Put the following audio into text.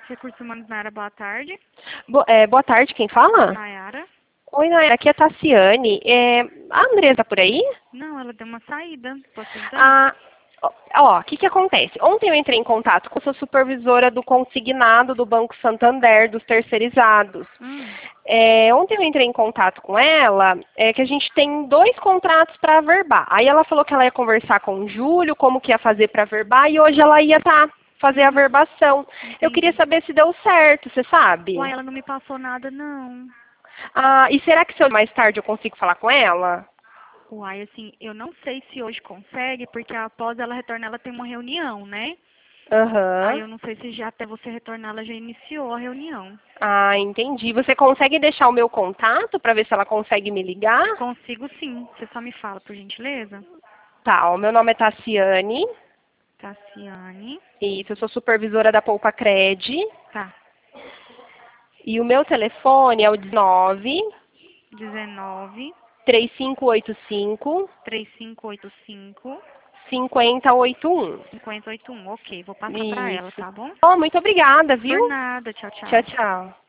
Recursos Humanos, Nayara, boa tarde. Boa tarde, quem fala? Nayara? Oi, Nayara, aqui é a Tassiane. A Andresa tá por aí? Não, ela deu uma saída. Posso ajudar? Ah, o que que acontece? Ontem eu entrei em contato com a sua supervisora do consignado do Banco Santander, dos terceirizados. Ontem eu entrei em contato com ela, que a gente tem 2 contratos para averbar. Aí ela falou que ela ia conversar com o Júlio, como que ia fazer para averbar, e hoje ela ia fazer a averbação. Eu queria saber se deu certo, você sabe? Uai, ela não me passou nada, não. E será que se eu mais tarde eu consigo falar com ela? Uai, assim, eu não sei se hoje consegue, porque após ela retornar, ela tem uma reunião, né? Aí Aham. eu não sei se já até você retornar, ela já iniciou a reunião. Entendi. Você consegue deixar o meu contato para ver se ela consegue me ligar? Consigo sim. Você só me fala, por gentileza? Tá, o meu nome é Tassiane. Tassiane. Isso, eu sou supervisora da Poupa Cred. Tá. E o meu telefone é o 19 19 3585 3585 5081. 5081. Ok, vou passar pra ela, Isso. tá bom? Muito obrigada, Por viu? nada. Tchau, Tchau, tchau. tchau.